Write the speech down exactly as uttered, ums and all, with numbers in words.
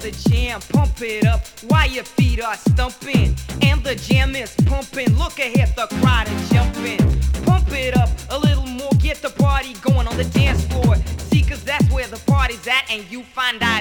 the jam. Pump it up while your feet are stumping. And the jam is pumping. Look ahead, the crowd is jumping. Pump it up a little more. Get the party going on the dance floor. See, cause that's where the party's at. And you find out